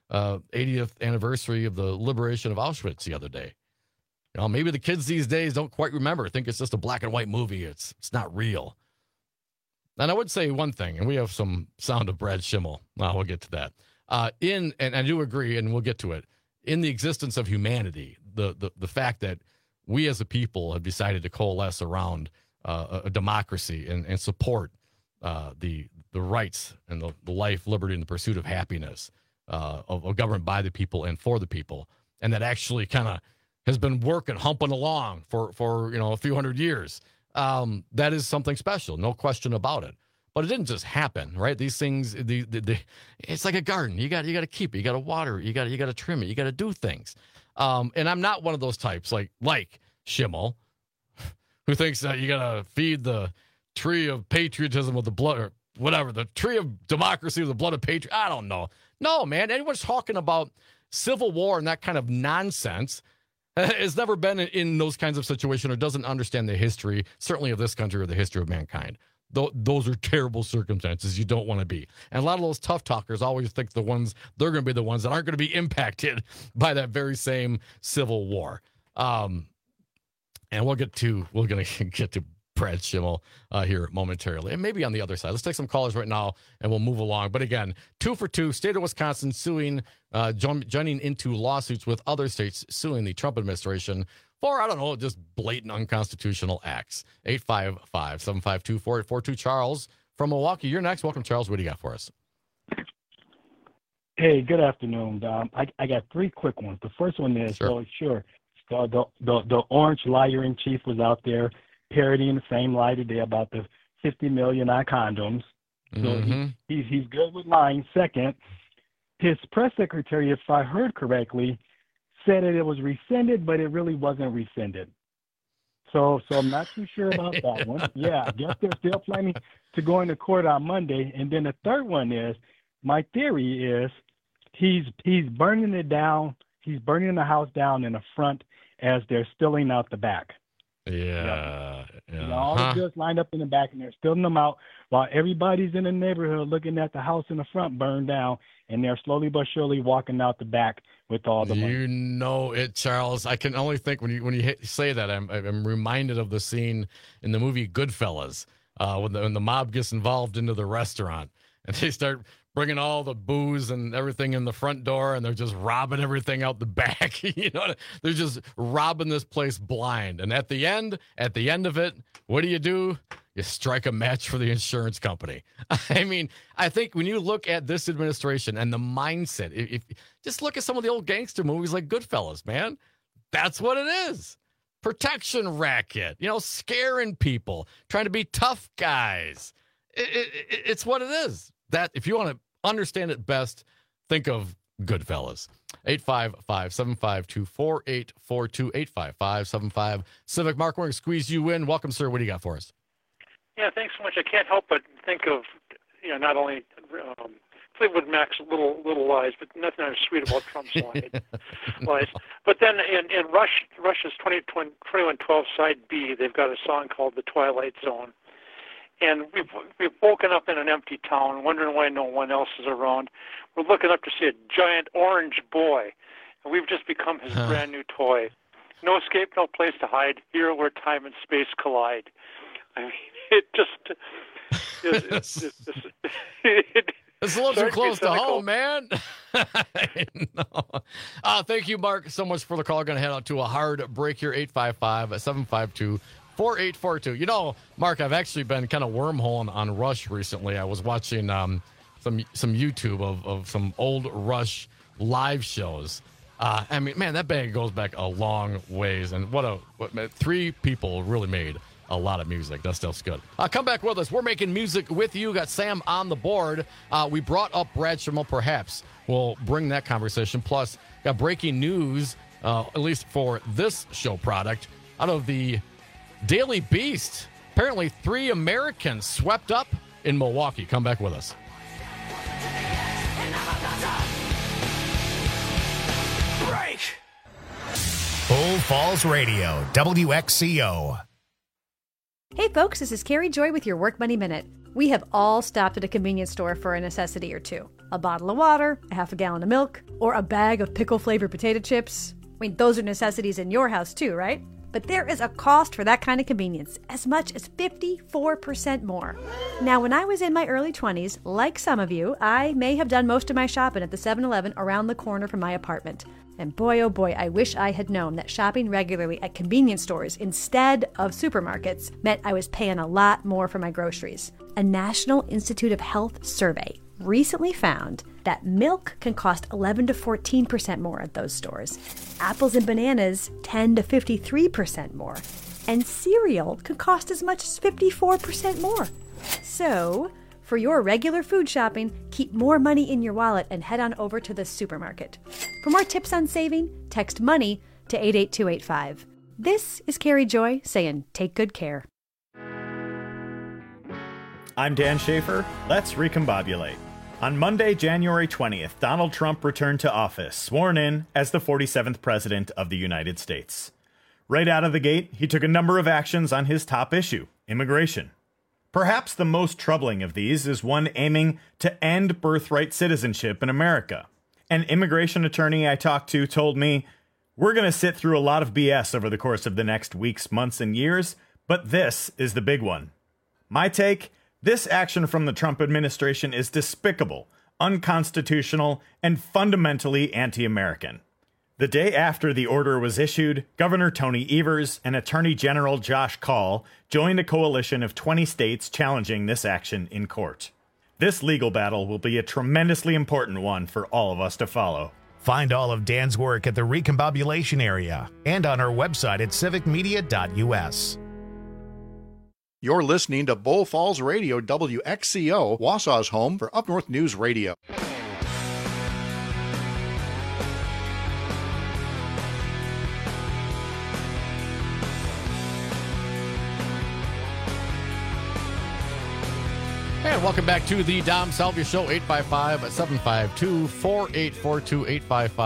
80th anniversary of the liberation of Auschwitz the other day. You know, maybe the kids these days don't quite remember, think it's just a black and white movie. It's not real. And I would say one thing, and we have some sound of Brad Schimmel. We'll get to that. And I do agree, and we'll get to it, in the existence of humanity, the fact that we as a people have decided to coalesce around a democracy and support the rights and the life, liberty, and the pursuit of happiness of a government by the people and for the people, and that actually kind of has been humping along for a few hundred years. That is something special, no question about it. But it didn't just happen, right? These things, it's like a garden. You got to keep it. You got to water it. You got to trim it. You got to do things. And I'm not one of those types like Schimmel, who thinks that you got to feed the tree of patriotism with the blood, or whatever, the tree of democracy with the blood of patriot. I don't know. No, man. Anyone's talking about civil war and that kind of nonsense has never been in those kinds of situations, or doesn't understand the history, certainly of this country or the history of mankind. Those are terrible circumstances you don't want to be. And a lot of those tough talkers always think they're going to be the ones that aren't going to be impacted by that very same civil war. And we're going to get to Brad Schimmel here momentarily, and maybe on the other side. Let's take some callers right now, and we'll move along. But again, 2 for 2, state of Wisconsin suing, joining into lawsuits with other states suing the Trump administration for, I don't know, just blatant unconstitutional acts. 855-752-4842. Charles from Milwaukee, you're next. Welcome, Charles. What do you got for us? Hey, good afternoon, Dom. I got 3 quick ones. The first one is, the orange liar-in-chief was out there parodying the same lie today about the 50 million condoms. So he's good with lying. Second, his press secretary, if I heard correctly, said that it was rescinded, but it really wasn't rescinded. So I'm not too sure about that one. Yeah, I guess they're still planning to go into court on Monday. And then the third one is, my theory is he's burning it down. He's burning the house down in the front as they're stilling out the back. Yeah. All the goods lined up in the back, and they're stilling them out while everybody's in the neighborhood looking at the house in the front burned down, and they're slowly but surely walking out the back with all the money. You know it, Charles. I can only think when you say that, I'm reminded of the scene in the movie Goodfellas when the mob gets involved into the restaurant, and they start bringing all the booze and everything in the front door, and they're just robbing everything out the back. They're just robbing this place blind. And at the end of it, what do? You strike a match for the insurance company. I mean, I think when you look at this administration and the mindset, if just look at some of the old gangster movies like Goodfellas, man, that's what it is. Protection racket, scaring people, trying to be tough guys. It's what it is. That if you want to understand it best, think of Goodfellas. 855-752-4842, 855-75 Mark, we're going to squeeze you in. Welcome, sir. What do you got for us? Yeah, thanks so much. I can't help but think of, not only Fleetwood Mac's little lies, but nothing as sweet about Trump's lies. But then in Russia's 2112 side B, they've got a song called The Twilight Zone. And we've woken up in an empty town, wondering why no one else is around. We're looking up to see a giant orange boy, and we've just become his brand new toy. No escape, no place to hide. Here where time and space collide. I mean, it just it's a little too close to home, man. No. Thank you, Mark, so much for the call. Going to head out to a hard break here. 855-752-4842. Mark, I've actually been kind of wormholing on Rush recently. I was watching some YouTube of some old Rush live shows. I mean, man, that band goes back a long ways, and what 3 people really made a lot of music. That stuff's good. Come back with us. We're making music with you. Got Sam on the board. We brought up Brad Schimmel. Perhaps we'll bring that conversation. Plus, got breaking news, at least for this show product, out of the Daily Beast. Apparently 3 Americans swept up in Milwaukee. Come back with us. Break. Bull Falls Radio, WXCO. Hey folks, this is Carrie Joy with your Work Money Minute. We have all stopped at a convenience store for a necessity or two. A bottle of water, a half a gallon of milk, or a bag of pickle-flavored potato chips. I mean, those are necessities in your house too, right? But there is a cost for that kind of convenience, as much as 54% more. Now, when I was in my early 20s, like some of you, I may have done most of my shopping at the 7-Eleven around the corner from my apartment. And boy, oh boy, I wish I had known that shopping regularly at convenience stores instead of supermarkets meant I was paying a lot more for my groceries. A National Institute of Health survey recently found that milk can cost 11 to 14% more at those stores. Apples and bananas 10 to 53% more. And cereal can cost as much as 54% more. So, for your regular food shopping, keep more money in your wallet and head on over to the supermarket. For more tips on saving, text MONEY to 88285. This is Carrie Joy saying take good care. I'm Dan Schaefer. Let's recombobulate. On Monday, January 20th, Donald Trump returned to office, sworn in as the 47th President of the United States. Right out of the gate, he took a number of actions on his top issue, immigration. Perhaps the most troubling of these is one aiming to end birthright citizenship in America. An immigration attorney I talked to told me, "We're going to sit through a lot of BS over the course of the next weeks, months, and years, but this is the big one." My take? This action from the Trump administration is despicable, unconstitutional, and fundamentally anti-American. The day after the order was issued, Governor Tony Evers and Attorney General Josh Kaul joined a coalition of 20 states challenging this action in court. This legal battle will be a tremendously important one for all of us to follow. Find all of Dan's work at the Recombobulation Area and on our website at civicmedia.us. You're listening to Bull Falls Radio, WXCO, Wausau's home for Up North News Radio. And welcome back to the Dom Salvia Show, 855-752-4842,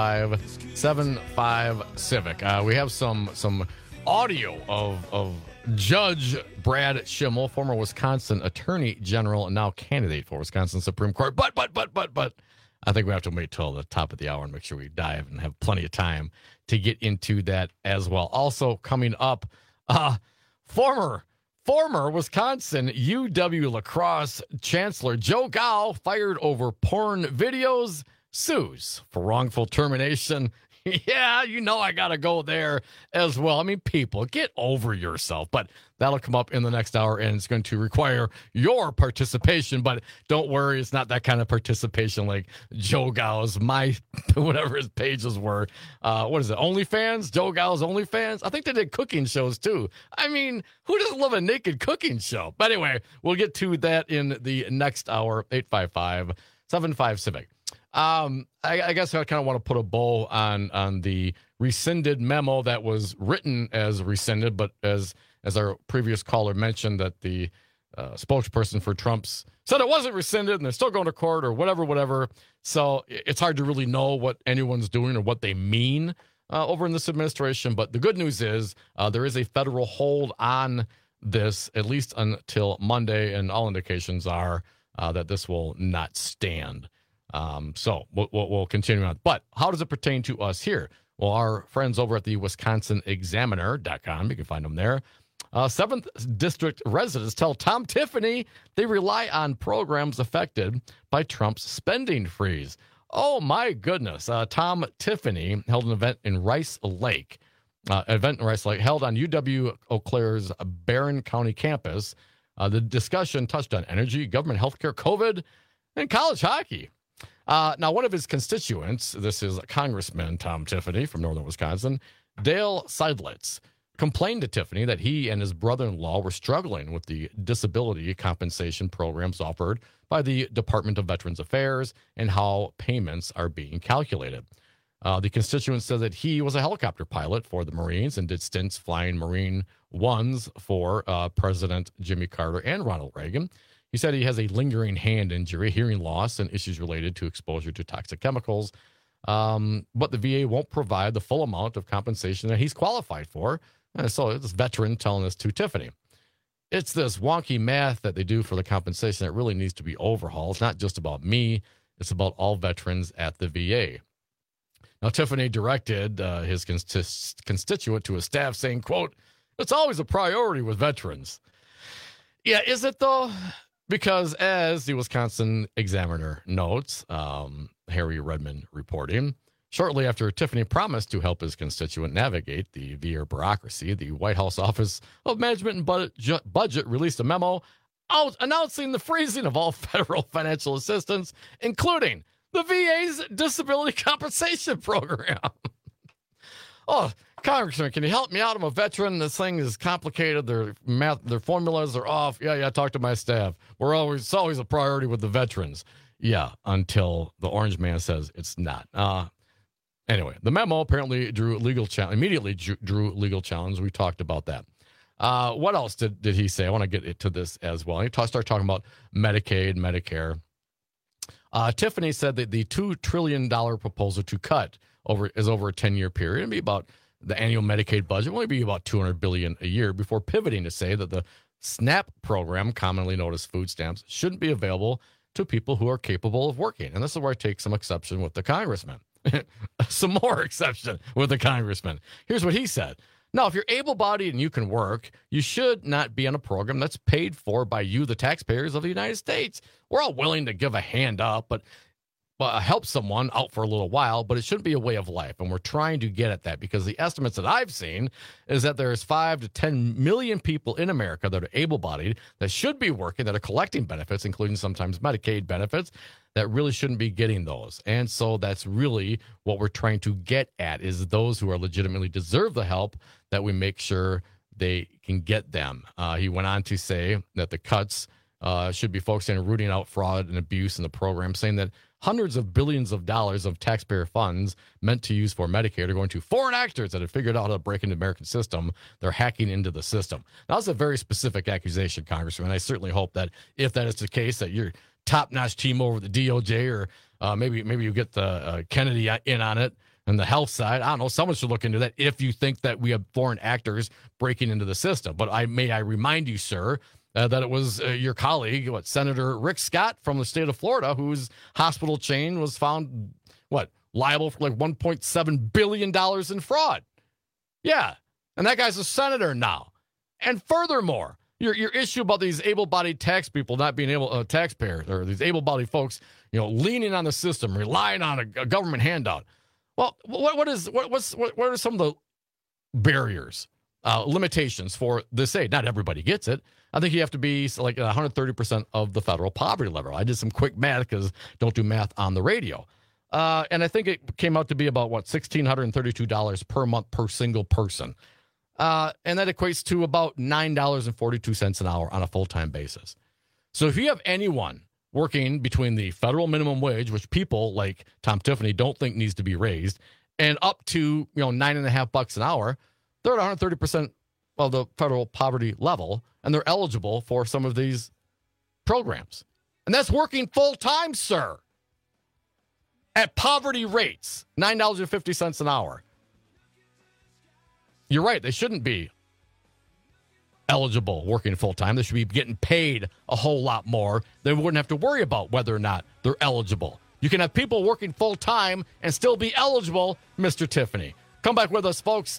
855-75-CIVIC. We have some audio of Judge Brad Schimmel, former Wisconsin Attorney General and now candidate for Wisconsin Supreme Court. But I think we have to wait till the top of the hour and make sure we dive and have plenty of time to get into that as well. Also coming up, former Wisconsin UW lacrosse chancellor Joe Gao fired over porn videos, sues for wrongful termination. Yeah, I got to go there as well. I mean, people, get over yourself. But that'll come up in the next hour, and it's going to require your participation. But don't worry, it's not that kind of participation like Joe Gao's, whatever his pages were. What is it, OnlyFans? Joe Gao's OnlyFans? I think they did cooking shows, too. I mean, who doesn't love a naked cooking show? But anyway, we'll get to that in the next hour, 855-75-CIVIC. I guess I kind of want to put a bow on the rescinded memo that was written as rescinded, but as our previous caller mentioned, that the spokesperson for Trump's said it wasn't rescinded and they're still going to court or whatever. So it's hard to really know what anyone's doing or what they mean over in this administration. But the good news is there is a federal hold on this, at least until Monday, and all indications are that this will not stand. So we'll continue on. But how does it pertain to us here? Well, our friends over at the WisconsinExaminer.com, you can find them there. 7th District residents tell Tom Tiffany they rely on programs affected by Trump's spending freeze. Oh, my goodness. Tom Tiffany held an event in Rice Lake. Held on UW Eau Claire's Barron County campus. The discussion touched on energy, government healthcare, COVID, and college hockey. Now, one of his constituents, this is Congressman Tom Tiffany from northern Wisconsin, Dale Seidlitz, complained to Tiffany that he and his brother-in-law were struggling with the disability compensation programs offered by the Department of Veterans Affairs and how payments are being calculated. The constituent said that he was a helicopter pilot for the Marines and did stints flying Marine Ones for President Jimmy Carter and Ronald Reagan. He said he has a lingering hand injury, hearing loss, and issues related to exposure to toxic chemicals. But the VA won't provide the full amount of compensation that he's qualified for. So this veteran telling this to Tiffany. It's this wonky math that they do for the compensation that really needs to be overhauled. It's not just about me. It's about all veterans at the VA. Now, Tiffany directed his constituent to his staff saying, quote, "It's always a priority with veterans." Yeah, is it though? Because as the Wisconsin Examiner notes, Harry Redmond reporting, shortly after Tiffany promised to help his constituent navigate the VA bureaucracy, the White House Office of Management and Budget released a memo announcing the freezing of all federal financial assistance, including the VA's disability compensation program. Oh, Congressman, can you help me out? I'm a veteran. This thing is complicated. Their formulas are off. Yeah, talk to my staff. It's always a priority with the veterans. Yeah, until the orange man says it's not. Anyway, the memo apparently immediately drew legal challenge. We talked about that. What else did he say? I want to get to this as well. He started talking about Medicaid, Medicare. Tiffany said that the $2 trillion proposal to cut is over a 10-year period. It'll be about the annual Medicaid budget will only be about $200 billion a year before pivoting to say that the SNAP program, commonly known as food stamps, shouldn't be available to people who are capable of working. And this is where I take some exception with the congressman. Some more exception with the congressman. Here's what he said. Now, if you're able-bodied and you can work, you should not be on a program that's paid for by you, the taxpayers of the United States. We're all willing to give a hand up, but help someone out for a little while, but it shouldn't be a way of life. And we're trying to get at that because the estimates that I've seen is that there's 5 to 10 million people in America that are able-bodied that should be working, that are collecting benefits, including sometimes Medicaid benefits, that really shouldn't be getting those. And so that's really what we're trying to get at is those who are legitimately deserve the help, that we make sure they can get them. He went on to say that the cuts should be focusing on rooting out fraud and abuse in the program, saying that hundreds of billions of dollars of taxpayer funds meant to use for Medicare are going to foreign actors that have figured out how to break into the American system. They're hacking into the system. Now, that's a very specific accusation, Congressman. I certainly hope that if that is the case, that you're top-notch team over the DOJ, or maybe you get the Kennedy in on it and the health side. I don't know. Someone should look into that if you think that we have foreign actors breaking into the system. But I remind you, sir, that it was your colleague, Senator Rick Scott from the state of Florida, whose hospital chain was found, liable for like $1.7 billion in fraud. Yeah. And that guy's a senator now. And furthermore, your issue about these able-bodied tax people not being able, taxpayers, or these able-bodied folks, leaning on the system, relying on a government handout. Well, what are some of the barriers, limitations for this aid? Not everybody gets it. I think you have to be like 130% of the federal poverty level. I did some quick math because don't do math on the radio. And I think it came out to be about, $1,632 per month per single person. And that equates to about $9.42 an hour on a full-time basis. So if you have anyone working between the federal minimum wage, which people like Tom Tiffany don't think needs to be raised, and up to $9.50 an hour, they're at 130% of the federal poverty level, and they're eligible for some of these programs. And that's working full-time, sir, at poverty rates, $9.50 an hour. You're right. They shouldn't be eligible working full-time. They should be getting paid a whole lot more. They wouldn't have to worry about whether or not they're eligible. You can have people working full-time and still be eligible, Mr. Tiffany. Come back with us, folks.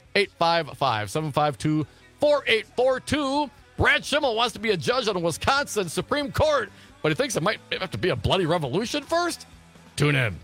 855-752-4842. Brad Schimmel wants to be a judge on the Wisconsin Supreme Court, but he thinks it might have to be a bloody revolution first. Tune in.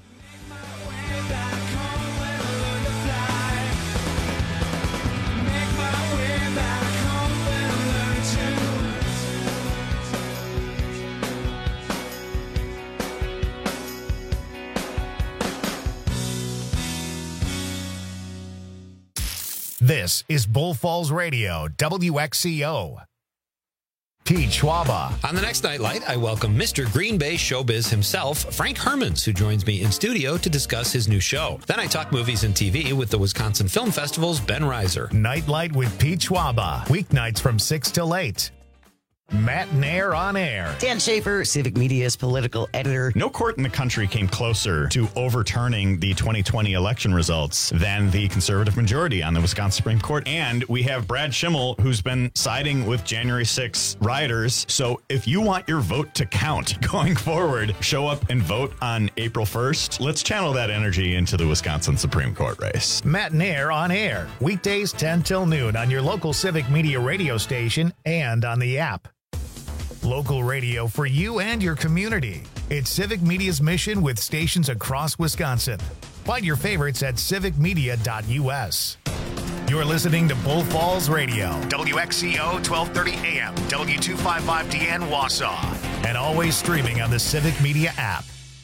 This is Bull Falls Radio, WXCO. Pete Schwaba. On the next Nightlight, I welcome Mr. Green Bay Showbiz himself, Frank Hermans, who joins me in studio to discuss his new show. Then I talk movies and TV with the Wisconsin Film Festival's Ben Reiser. Nightlight with Pete Schwaba. Weeknights from 6 till 8. Matt Nair on air. Dan Schaefer, Civic Media's political editor. No court in the country came closer to overturning the 2020 election results than the conservative majority on the Wisconsin Supreme Court. And we have Brad Schimmel, who's been siding with January 6 rioters. So if you want your vote to count going forward, show up and vote on April 1st. Let's channel that energy into the Wisconsin Supreme Court race. Matt Nair on air. Weekdays 10 till noon on your local Civic Media radio station and on the app. Local radio for you and your community. It's Civic Media's mission with stations across Wisconsin. Find your favorites at civicmedia.us. You're listening to Bull Falls Radio, WXCO 1230 AM, W255DN Wausau, and always streaming on the Civic Media app.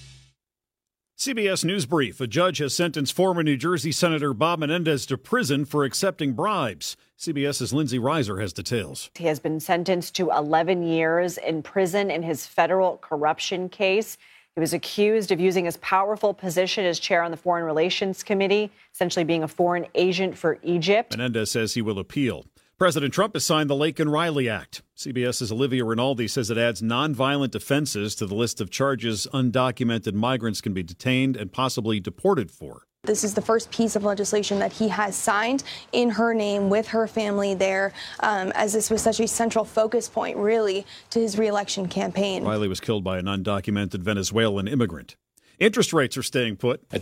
CBS News Brief. A judge has sentenced former New Jersey Senator Bob Menendez to prison for accepting bribes. CBS's Lindsay Reiser has details. He has been sentenced to 11 years in prison in his federal corruption case. He was accused of using his powerful position as chair on the Foreign Relations Committee, essentially being a foreign agent for Egypt. Menendez says he will appeal. President Trump has signed the Laken Riley Act. CBS's Olivia Rinaldi says it adds nonviolent offenses to the list of charges undocumented migrants can be detained and possibly deported for. This is the first piece of legislation that he has signed in her name with her family there, as this was such a central focus point, really, to his reelection campaign. Riley was killed by an undocumented Venezuelan immigrant. Interest rates are staying put.